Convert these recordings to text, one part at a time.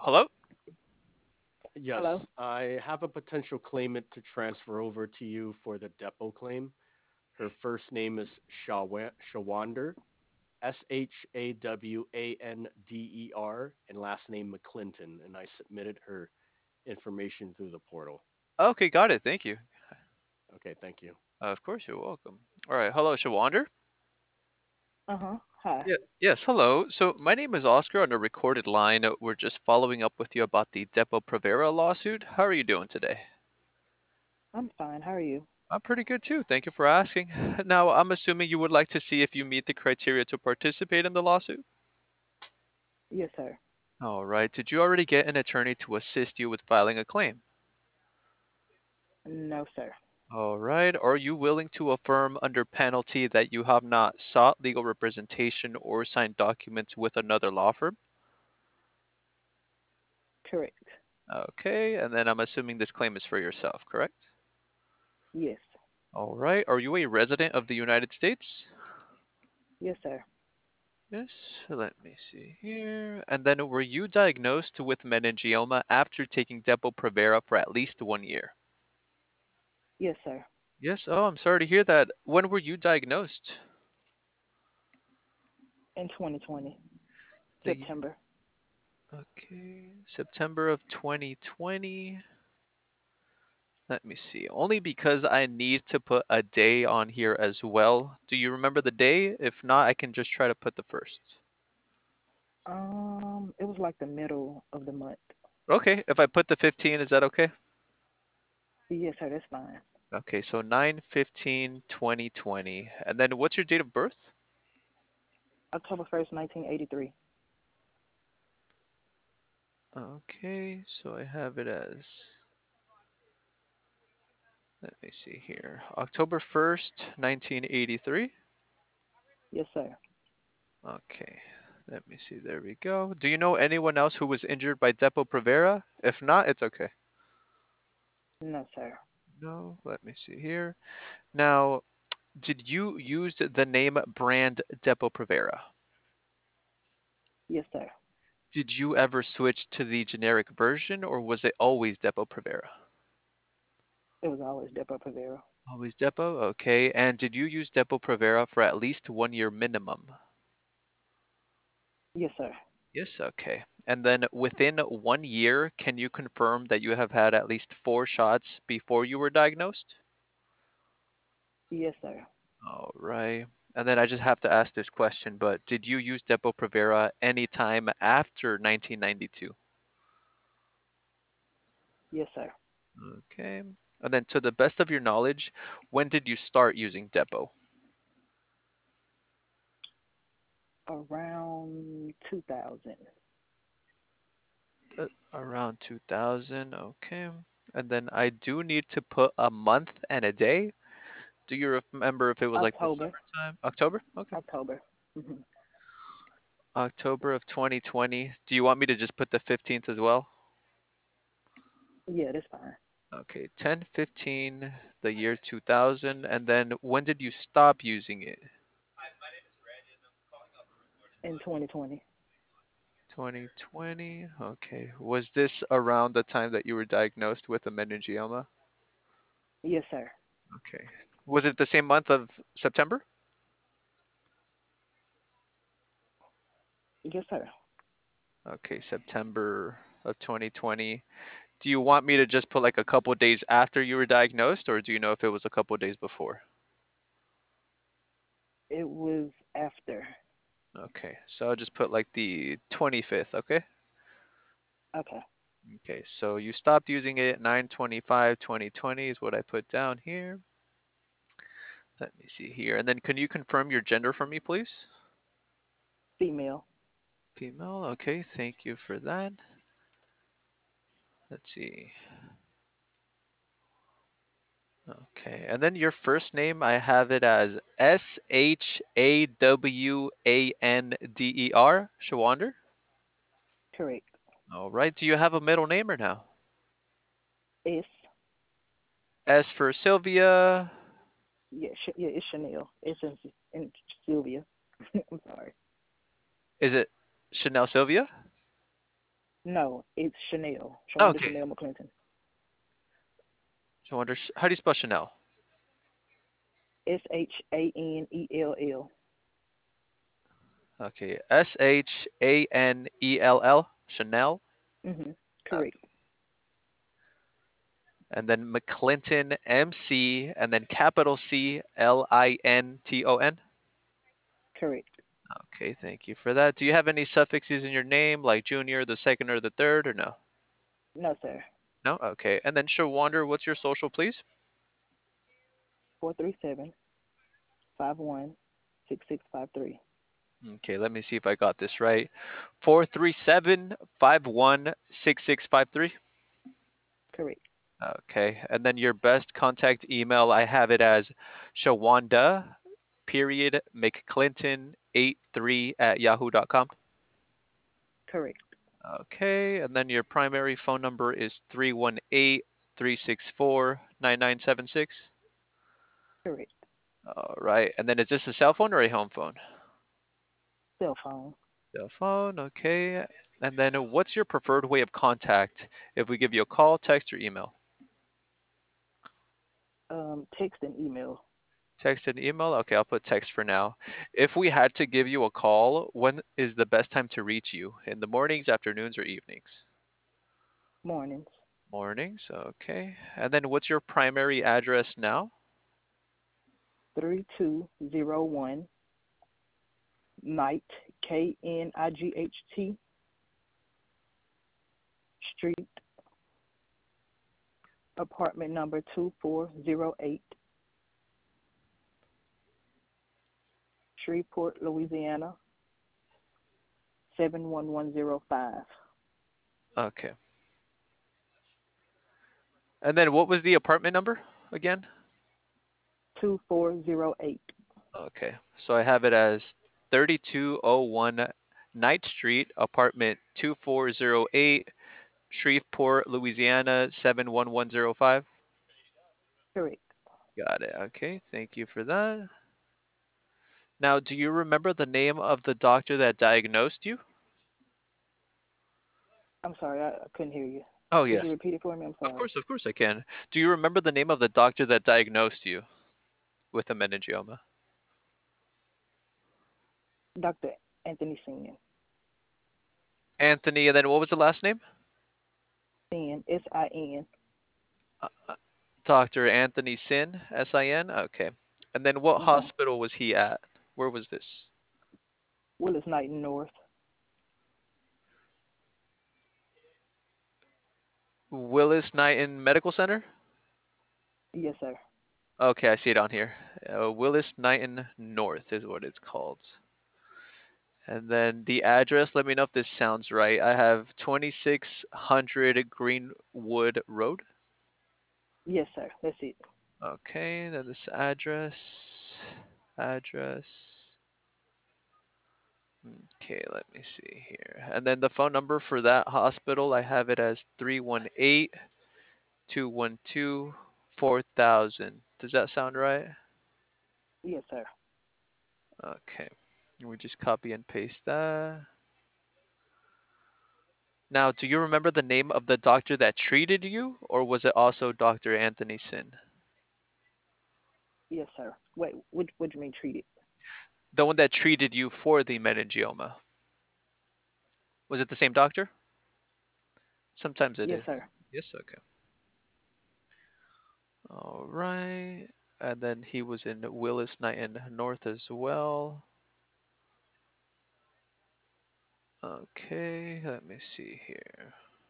Hello? Hello. Yes, I have a potential claimant to transfer over to you for the depot claim. Her first name is Shawander, Shawander, and last name McClinton, and I submitted her information through the portal. Okay, got it. Thank you. Okay, thank you. Of course, you're welcome. All right. Hello, Shawander. Uh-huh. Hi. Yeah. Yes. Hello. So my name is Oscar on a recorded line. We're just following up with you about the Depo Provera lawsuit. How are you doing today? I'm fine. How are you? I'm pretty good too. Thank you for asking. Now, I'm assuming you would like to see if you meet the criteria to participate in the lawsuit. Yes, sir. All right. Did you already get an attorney to assist you with filing a claim? No, sir. All right. Are you willing to affirm under penalty that you have not sought legal representation or signed documents with another law firm? Correct. Okay. And then I'm assuming this claim is for yourself, correct? Yes. All right. Are you a resident of the United States? Yes, sir. Yes. Let me see here. And then were you diagnosed with meningioma after taking Depo-Provera for at least 1 year? Yes, sir. Yes. Oh, I'm sorry to hear that. When were you diagnosed? In 2020, The September. Okay, September of 2020. Let me see. Only because I need to put a day on here as well. Do you remember the day? If not, I can just try to put the first. It was like the middle of the month. Okay, if I put the 15, is that okay? Yes, sir. That's fine. Okay, so 9/15/2020. And then what's your date of birth? October 1st, 1983. Okay, so I have it as, let me see here, October 1st, 1983. Yes, sir. Okay, let me see. There we go. Do you know anyone else who was injured by Depo-Provera? If not, it's okay. No, sir. No, let me see here. Now, did you use the name brand Depo-Provera? Yes, sir. Did you ever switch to the generic version, or was it always Depo-Provera? It was always Depo Provera. Always Depo? Okay. And did you use Depo-Provera for at least 1 year minimum? Yes, sir. Yes, okay. And then within 1 year, can you confirm that you have had at least 4 shots before you were diagnosed? Yes, sir. All right. And then I just have to ask this question, but did you use Depo-Provera any time after 1992? Yes, sir. Okay. And then to the best of your knowledge, when did you start using Depo? Around 2000. Around 2000. Okay. And then I do need to put a month and a day. Do you remember if it was like the October. summertime? October? Okay. October. Hmm. October of 2020. Do you want me to just put the 15th as well? Yeah, that's fine. Okay, 10/15, the year 2000. And then when did you stop using it? In 2020. 2020. Okay. Was this around the time that you were diagnosed with a meningioma? Yes, sir. Okay. Was it the same month of September? Yes, sir. Okay, September of 2020. Do you want me to just put like a couple days after you were diagnosed, or do you know if it was a couple days before? It was after. Okay, so I'll just put like the 25th, okay? Okay. Okay, so you stopped using it 9/25/2020 is what I put down here. Let me see here. And then can you confirm your gender for me, please? Female. Female. Okay, thank you for that. Let's see. Okay, and then your first name, I have it as Shawander, Shawander. Correct. All right. Do you have a middle name or no? S. S for Sylvia. Yeah, yeah, it's Chanel. It's in Sylvia. I'm sorry. Is it Chanel Sylvia? No, it's Chanel. Shawanda Okay. Chanel McClinton. So wonder, how do you spell Chanel? Shanell. Okay. Shanell. Chanel. Mhm. Okay. Correct. And then McClinton, MC, and then capital CLINTON. Correct. Okay, thank you for that. Do you have any suffixes in your name, like junior, the second, or the third, or no? No, sir. No? Okay. And then Shawanda, what's your social, please? 437-51-6653. Okay, let me see if I got this right. 437-51-6653. Correct. Okay. And then your best contact email, I have it as Shawanda, period, McClinton83 at yahoo.com. Correct. Okay. And then your primary phone number is 318-364-9976. Correct. All right. And then is this a cell phone or a home phone? Cell phone. Cell phone. Okay. And then what's your preferred way of contact if we give you a call, text, or email? Text and email. Text and email? Okay, I'll put text for now. If we had to give you a call, when is the best time to reach you? In the mornings, afternoons, or evenings? Mornings. Mornings, okay. And then what's your primary address now? 3201 Knight, Knight Street, apartment number 2408, Shreveport, Louisiana, 71105. Okay. And then what was the apartment number again? 2408. Okay, so I have it as 3201 Knight Street, apartment 2408, Shreveport, Louisiana 71105. Correct. Got it. Okay, thank you for that. Now, do you remember the name of the doctor that diagnosed you? I'm sorry, I couldn't hear you. Oh, Could you yes. repeat it for me? I'm sorry. Of course I can. Do you remember the name of the doctor that diagnosed you with a meningioma? Dr. Anthony Sin. Anthony, and then what was the last name? Sin, Sin. Uh, uh, Dr. Anthony Sin, Sin? Okay. And then what Mm-hmm. hospital was he at? Where was this? Willis Knight North. Willis Knighton Medical Center? Yes, sir. Okay, I see it on here. Willis Knighton North is what it's called. And then the address, let me know if this sounds right. I have 2600 Greenwood Road. Yes, sir. That's it. Okay, then this address. Okay, let me see here. And then the phone number for that hospital, I have it as 318-212-4000. Does that sound right? Yes, sir. Okay. We just copy and paste that. Now, do you remember the name of the doctor that treated you, or was it also Dr. Anthony Sin? Yes, sir. Wait, what do you mean treated? The one that treated you for the meningioma. Was it the same doctor? Sometimes it Yes, is. sir. Yes, okay. All right. And then he was in Willis Knighton North as well. Okay, let me see here.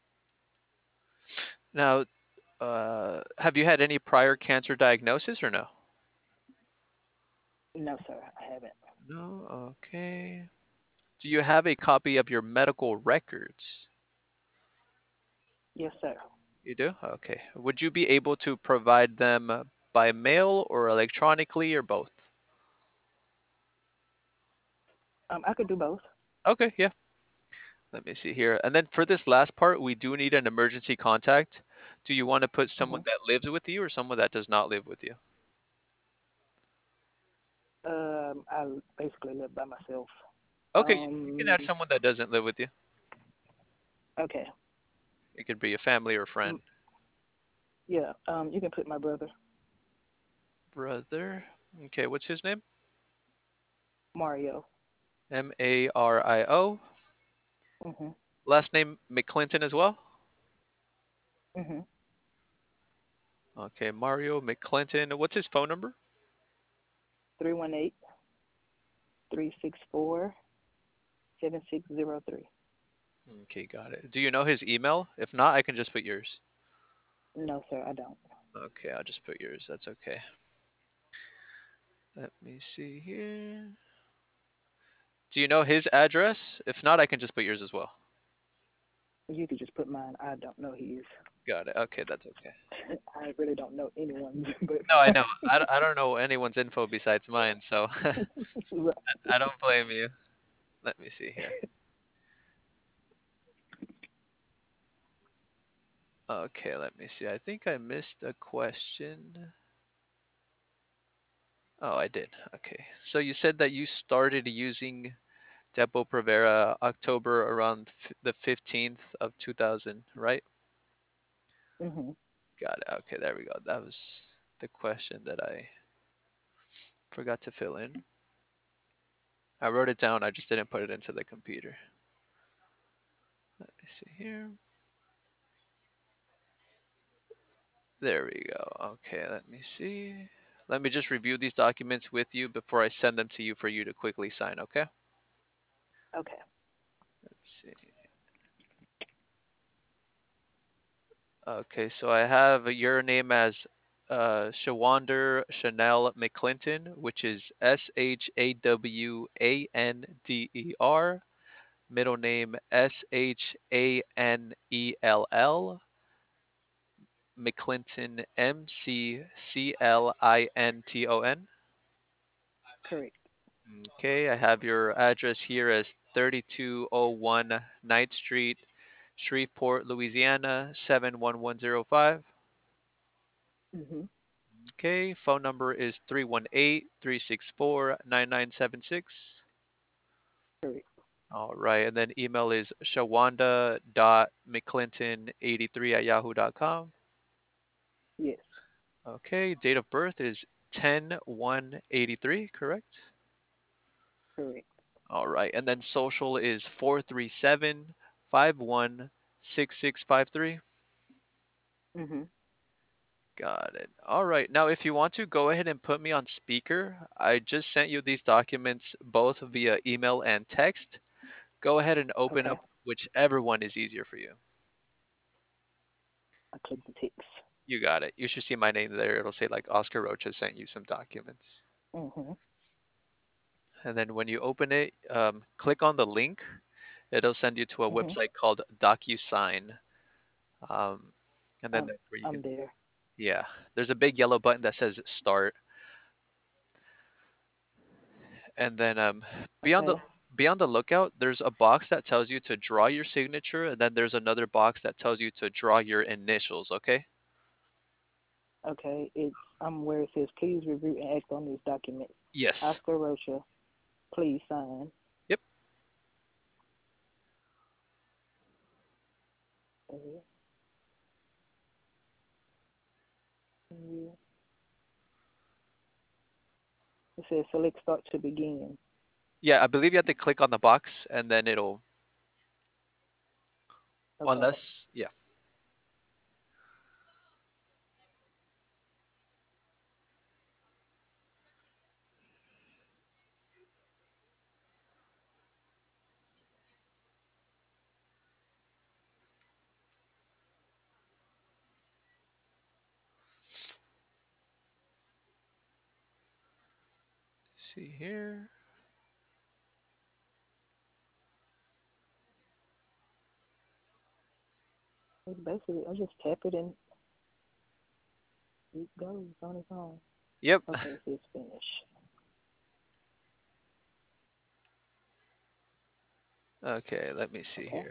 Now, have you had any prior cancer diagnosis or no? No, sir. I haven't. No, okay. Do you have a copy of your medical records? Yes, sir. You do? Okay. Would you be able to provide them by mail or electronically or both? I could do both. Okay, yeah. Let me see here. And then for this last part, we do need an emergency contact. Do you want to put someone hmm that lives with you or someone that does not live with you? I basically live by myself. Okay, you can Um, add someone that doesn't live with you. Okay. It could be a family or friend. Mm, yeah. You can put my brother, Brother. Okay, what's his name? Mario. Mario. Mhm. Last name McClinton as well? Mhm. Okay, Mario McClinton. What's his phone number? 318-364-7603. Okay, got it. Do you know his email? If not, I can just put yours. No, sir, I don't. Okay, I'll just put yours. That's okay. Let me see here. Do you know his address? If not, I can just put yours as well. You could just put mine. I don't know his. Got it. Okay, that's okay. I really don't know anyone's, but No, I know. I don't know anyone's info besides mine, so right. I don't blame you. Let me see here. Okay, let me see. I think I missed a question. Oh, I did. Okay. So you said that you started using Depo-Provera October around the 15th of 2000, right? Mhm. Got it. Okay, there we go. That was the question that I forgot to fill in. I wrote it down, I just didn't put it into the computer. Let me see here. There we go. Okay, let me see. Let me just review these documents with you before I send them to you for you to quickly sign, okay? Okay. Let's see. Okay, so I have your name as Shawander Chanel McClinton, which is Shawander. Middle name Shanell. McClinton McClinton. Correct. Okay, I have your address here as 3201 Ninth Street, Shreveport, Louisiana 71105. Mhm. Okay, phone number is 318-364-9976. Correct. All right, and then email is shawanda.mcclinton83@yahoo.com. Yes. Okay, date of birth is 10/1/83, correct? Correct. All right, and then social is 437-516653. Mhm. Got it. All right, now if you want to go ahead and put me on speaker, I just sent you these documents both via email and text. Go ahead and open Okay. up whichever one is easier for you. I click the ticks. You got it. You should see my name there. It'll say like Oscar Rocha sent you some documents. Mhm. And then when you open it, click on the link. It'll send you to a Mhm. website called DocuSign. Um, and then I'm that's where you I'm can, there. yeah, there's a big yellow button that says start. And then be on the Okay. be on the lookout. There's a box that tells you to draw your signature, and then there's another box that tells you to draw your initials, okay? Okay. It's where it says please review and act on these documents. Yes. Oscar Rocha, please sign. Yep. Okay. It says select start to begin. Yeah, I believe you have to click on the box and then it'll, Okay. unless, yeah. See here. It's basically I just tap it and it goes on its own. Yep. Okay, it says finish. Okay, let me see Okay. here.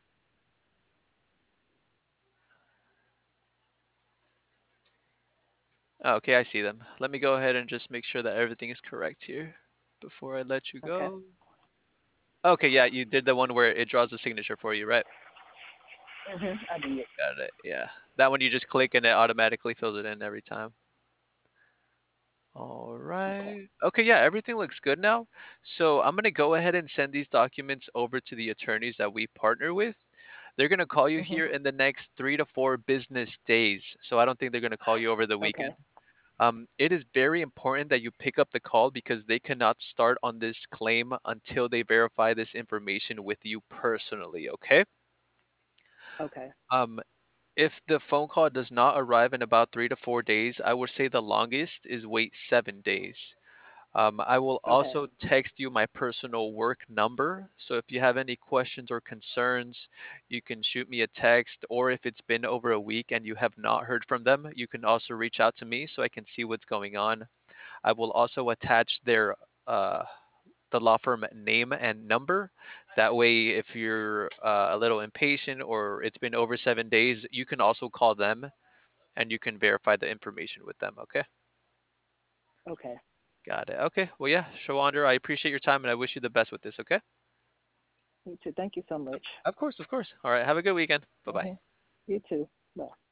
Okay, I see them. Let me go ahead and just make sure that everything is correct here before I let you Okay. go. Okay, yeah, you did the one where it draws the signature for you, right? I did. Got it. Yeah. That one you just click and it automatically fills it in every time. All Okay. right. Okay, yeah, everything looks good now. So I'm gonna go ahead and send these documents over to the attorneys that we partner with. They're gonna call you Mhm. here in the next 3 to 4 business days. So I don't think they're gonna call you over the weekend. Okay. It is very important that you pick up the call because they cannot start on this claim until they verify this information with you personally, okay? Okay. Um, if the phone call does not arrive in about 3 to 4 days, I would say the longest is wait 7 days. I will Okay. also text you my personal work number. So if you have any questions or concerns, you can shoot me a text, or if it's been over a week and you have not heard from them, you can also reach out to me so I can see what's going on. I will also attach uh, the law firm name and number. That way, if you're a little impatient or it's been over 7 days, you can also call them and you can verify the information with them. Okay. Okay. Got it. Okay. Well, yeah, Shawandar, I appreciate your time and I wish you the best with this. Okay. You too. Thank you so much. Of course. Of course. All right. Have a good weekend. Bye bye. You too. Bye.